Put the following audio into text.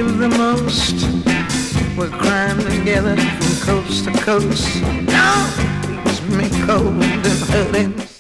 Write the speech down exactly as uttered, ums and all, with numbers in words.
gave the most. We're crying together from coast to coast. Now leaves me cold and hurting.